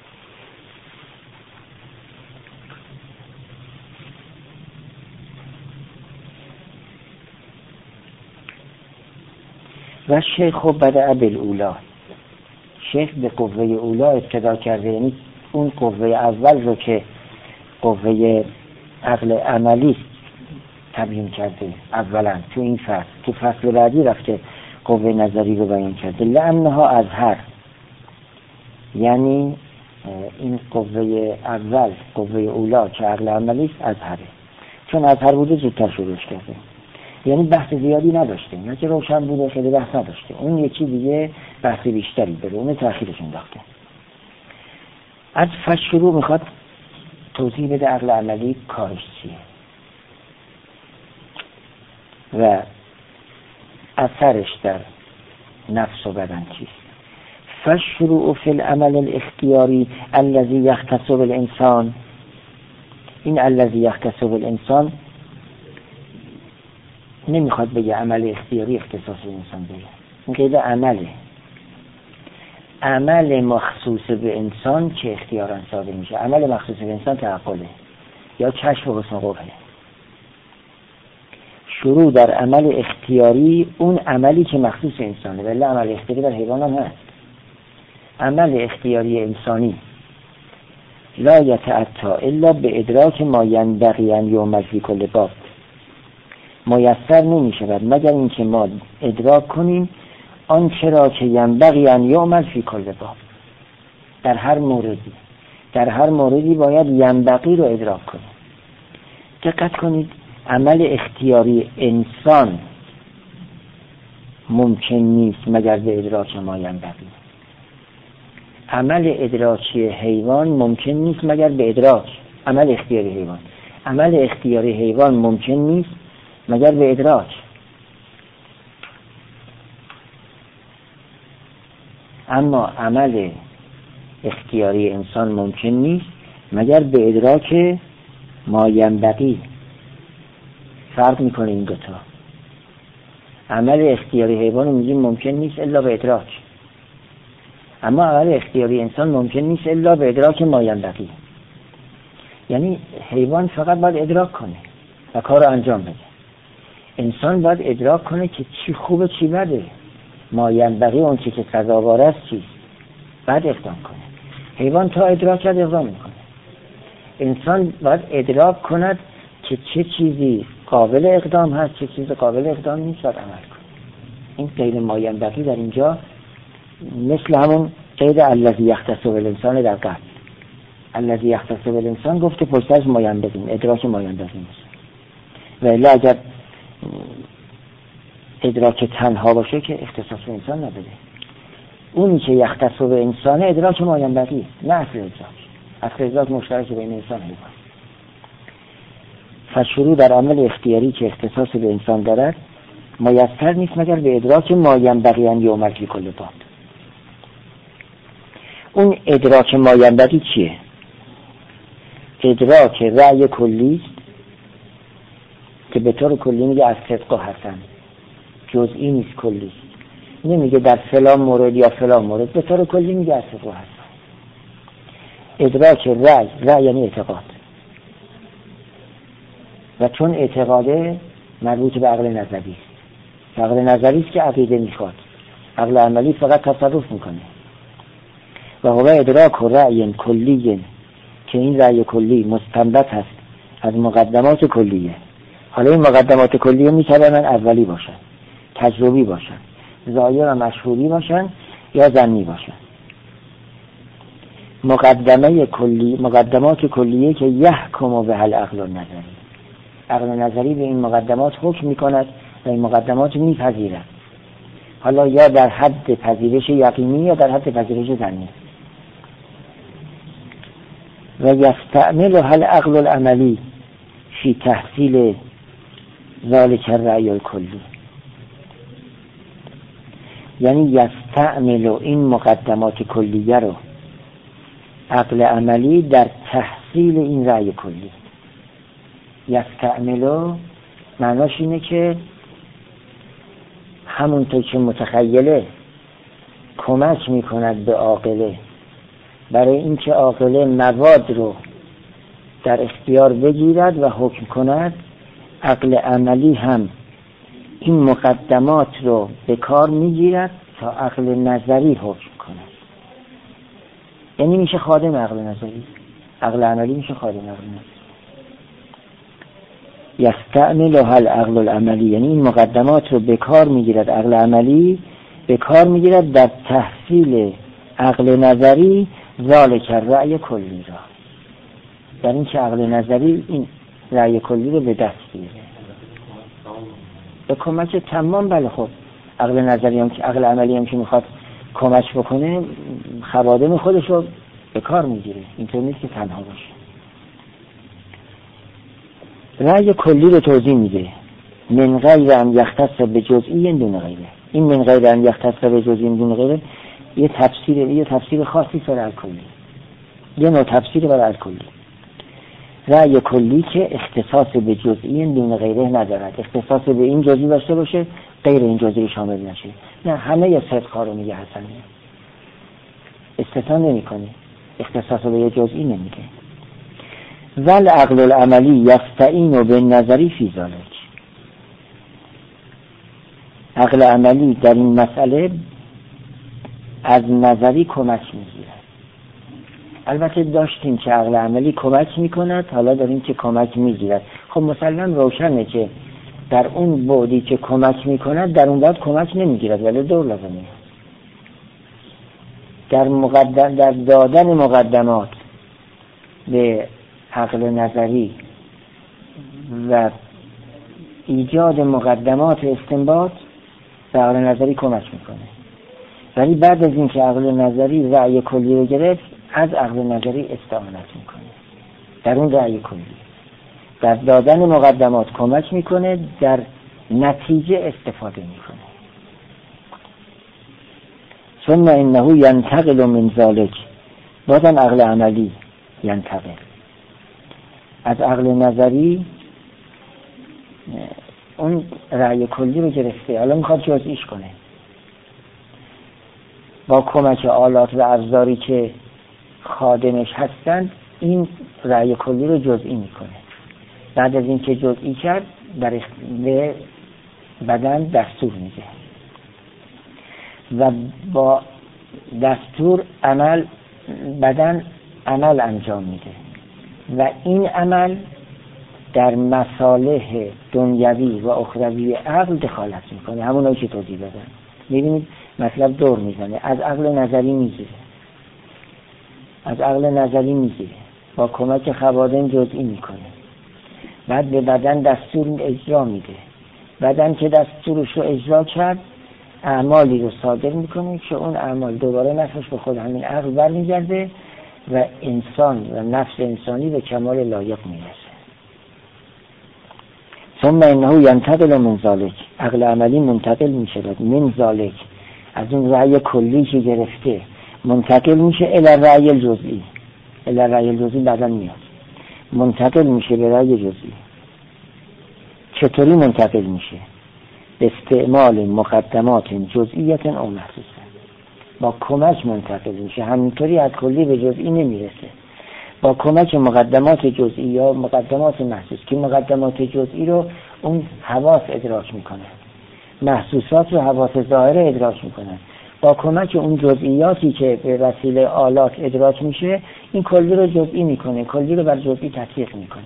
و شیخ بدأ بالاولی، شیخ به قوه اولا ابتدا کرده، یعنی اون قوه اول رو که قوه عقل عملی تبیین کرده اولا تو این فصل، تو فصل بعدی رفته قوه نظری رو بیان کرده. لأنها اظهر، یعنی این قوه اول قوه اولا که عقل عملی است اظهره، چون اظهر بوده زودتر شروعش کرده، یعنی بحث زیادی نداشته، نه که روشن بوده خیلی بحث نداشته. اون یکی دیگه بحث بیشتری داره، اون تأخیرش انداخته. از فصل شروع میخواد توضیح بده عقل عملی کارش چیه و اثرش در نفس و بدن چیست. فالشروع فی العمل الاختیاری الذی یختص بالانسان، این الذی یختص بالانسان نمیخواد بگه عمل اختیاری اختصاص انسان بگه، این قید عمله، عمل مخصوص به انسان که اختیارا صادر میشه. عمل مخصوص به انسان تعقله یا کشف و حسن قبحه. شروع در عمل اختیاری اون عملی که مخصوص انسانه، ولی عمل اختیاری در حیوان هم هست. عمل اختیاری انسانی لا یتأتی الا به ادراک ما ینبغی ان یعمل فی کل باب، میسر نمی شود مگر اینکه ما ادراک کنیم آنچه را که ینبغی ان یعمل فی کل باب، در هر موردی در هر موردی باید ینبغی رو ادراک کنیم. دقت کنید، عمل اختیاری انسان ممکن نیست مگر به ادراک ما ینبغی. عمل ادراکی حیوان ممکن نیست مگر به ادراک، عمل اختیاری حیوان. عمل اختیاری حیوان ممکن نیست مگر به ادراک. اما عمل اختیاری انسان ممکن نیست مگر به ادراک ما ینبغی. فرق میکنه این دوتا. عمل اختیاری حیوان میگیم ممکن نیست الا به ادراک، اما عمل اختیاری انسان ممکن نیست الا به ادراک ما ینبغی. یعنی حیوان فقط باید ادراک کنه و کار رو انجام بده. انسان باید ادراک کنه که چی خوبه چی بده، ما ینبغی اون چی که سزاوار است چیست، بعد اقدام کنه. حیوان تا ادراک کرد اقدام میکنه. انسان باید ادراک کند که چه چیزی قابل اقدام هست، چه چیزی قابل اقدام نیست، باید عمل کنه. این غیر ما ینبغی در اینجا مثل همون قید الذی یختص بالانسان در قبل. الذی یختص بالانسان گفته پشتش ما ینبغی، ادراک ما ینبغی نیست. و الا اگر ادراک تنها باشه که اختصاص به انسان نداره. اونی که یختص به انسان ادراک ما ینبغی، نه اصل ادراک. اصل ادراک مشترک بین انسان و حیوان. فشروع در عمل اختیاری که اختصاص به انسان دارد میسر نیست مگر به ادراک ما ینبغی ان یعمل فی کل باب. اون ادراک ما ینبغی چیه؟ ادراک رأی کلی است که به طور کلی میگه از صدق و حسن، جزئی نیست کلی است. نمیگه در فلان مورد یا فلان مورد، به طور کلی میگه از صدق و حسن. ادراک رأی، رأی یعنی اعتقاد، و چون اعتقاده مربوط به عقل نظری است. عقل نظری است که عقیده میخواد، عقل عملی فقط تصرف میکنه. و هو ادراک و رأی کلی که این رأی کلی مستنبط هست از مقدمات کلیه. حالا این مقدمات کلیه میتوانن اولی باشن، تجربی باشن، ظاهر و مشهوری باشن یا ظنی باشن. مقدمه کلی، مقدمات کلیه که یحکم به العقل النظری، عقل نظری به این مقدمات حکم میکند و این مقدمات میپذیرد، حالا یا در حد پذیرش یقینی یا در حد پذیرش ظنی. و یستعملها العقل العملی فی تحصیل ذلک الرأی الکلی. یعنی یستعمل این مقدمات کلیه رو عقل عملی در تحصیل این رأی کلی. یستعمل معناش اینه که همونطور که متخیله کمک میکند به عاقله برای اینکه عاقله مواد رو در اختیار بگیرد و حکم کند، عقل عملی هم این مقدمات رو به کار میگیرد تا عقل نظری حکم کند. یعنی میشه خادم عقل نظری، عقل عملی میشه خادم عقل نظری. یستعملها العقل العملی، یعنی این مقدمات رو به کار میگیرد عقل عملی، به کار میگیرد در تحصیل عقل نظری ذالک الرأی کلی را، در این که عقل نظری این رأی کلی رو به دست بیاره به کمک تمام. بله خب عقل نظری هم که عقل عملی هم که میخواد کمک بکنه خوادم خودش رو به کار میگیره، اینطور نیست که تنها باشه. رأی کلی رو توضیح میده من غیر ان یختص به جزئی دون غیره. این من غیر ان یختص به جزئی دون غیره یه تفسیر یه تفسیر خاصی برای الکلی، یه نوع تفسیر برای الکلی. رأی کلی که اختصاص به جزئی دون غیره ندارد، اختصاص به این جزئی داشته باشه غیر این جزئی شامل نشه. نه همه یه صدقا رو میگه حسنه، استثنا نمیکنه، اختصاص به یه جزئی نمیگه. ول عقل العملی یستعین به نظری فی ذلک. عقل عملی در این مسئله از نظری کمک میگیره. البته داشتیم که عقل عملی کمک میکند، حالا داریم که کمک میگیرد. خب مسلم روشنه که در اون بعدی که کمک میکند در اون بعد کمک نمیگیرد، ولی دور لازمه. در مقدم در دادن مقدمات به عقل نظری و ایجاد مقدمات استنباط به عقل نظری کمک میکنه، ولی بعد از اینکه عقل نظری رأی کلی رو گرفت از عقل نظری استعانت میکنه در اون رأی کلی. در دادن مقدمات کمک میکنه، در نتیجه استفاده میکنه. ثم انه ینتقل من ذلك، بازم عقل عملی ینتقل از عقل نظری اون رأی کلی رو گرفته، حالا میخواد جزئیش کنه با کمک آلات و ابزاری که خادمش هستند. این رأی کلی رو جزئی میکنه. بعد از این که جزئی کرد در به بدن دستور میده و با دستور عمل بدن عمل انجام میده و این عمل در مصالح دنیوی و اخروی عقل دخالت میکنه. همونایی که توضیح دادم. میبینید مطلب دور میزنه، از عقل نظری میگیره از عقل نظری میگیره با کمک خوادم جزئی میکنه، بعد به بدن دستور اجرا میده. بدن که دستورش رو اجرا کرد اعمالی رو صادر میکنه که اون اعمال دوباره نفعش به خود همین عقل برمیگرده و انسان و نفس انسانی به کمال لایق میرسه. ثم انه ینتقل من ذلك، عقل عملی منتقل میشه من ذلك، از اون رأی کلی که گرفته منتقل میشه الی رأی الجزئی. الی رأی الجزئی بعدن میاد منتقل میشه به رأی جزئی. چطوری منتقل میشه؟ به استعمال مقدمات جزئیت او محسوسه، با کمک منتقل میشه. همینطوری از کلی به جزئی نمیرسه، با کمک مقدمات جزئی یا مقدمات محسوس که مقدمات جزئی رو اون حواس ادراک میکنه، محسوسات رو حواس ظاهره ادراک میکنن. با کمک اون جزئیاتی که به وسیله آلات ادراک میشه این کلی رو جزئی میکنه، کلی رو بر جزئی تطبیق میکنه.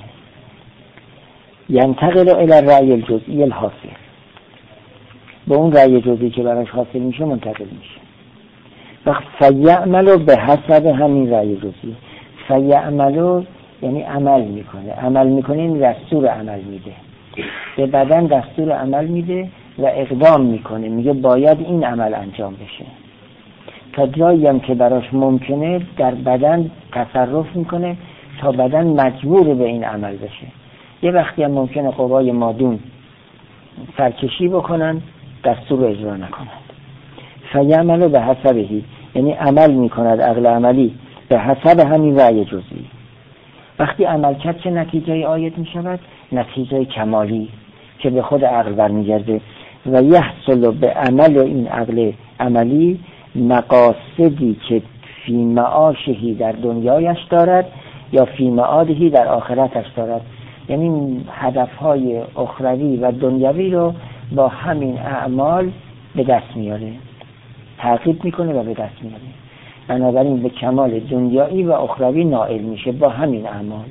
ینتقل الی الرأی الجزئی الحاصل، با اون رأی جزئی که براش حاصل میشه منتقل میشه. و فیعمل به حسب همین رأی جزئی. فیعمل یعنی عمل میکنه. عمل میکنه این دستور عمل میده، به بدن دستور عمل میده و اقدام میکنه، میگه باید این عمل انجام بشه. تا جایی هم که براش ممکنه در بدن تصرف میکنه تا بدن مجبور به این عمل بشه. یه وقتی هم ممکنه قوای مادون سرکشی بکنن دستور رو اجرا نکنند. فیعمل به حسبهی یعنی عمل میکند عقل عملی به حسب همین رأی جزئی. وقتی عمل کرد چه نتیجه عاید میشود؟ نتیجه کمالی که به خود عقل برمیگرده. و یحصل به عمل این عقل عملی مقاصدی که فی معاشهی در دنیایش دارد یا فی معادهی در آخرتش دارد. یعنی هدفهای اخروی و دنیوی رو با همین اعمال به دست میاره، تعقیب میکنه و به دست میاره. بنابراین به کمال دنیایی و اخروی نائل میشه با همین اعمال.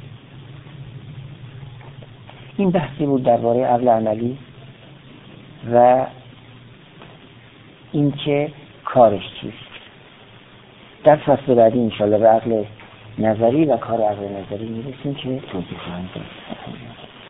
این بحثی بود درباره عقل عملی و اینکه کارش چیست. در فصل بعدی انشاءالله به عقل نظری و کار عقل نظری میرسیم که توضیح خواهیم داد.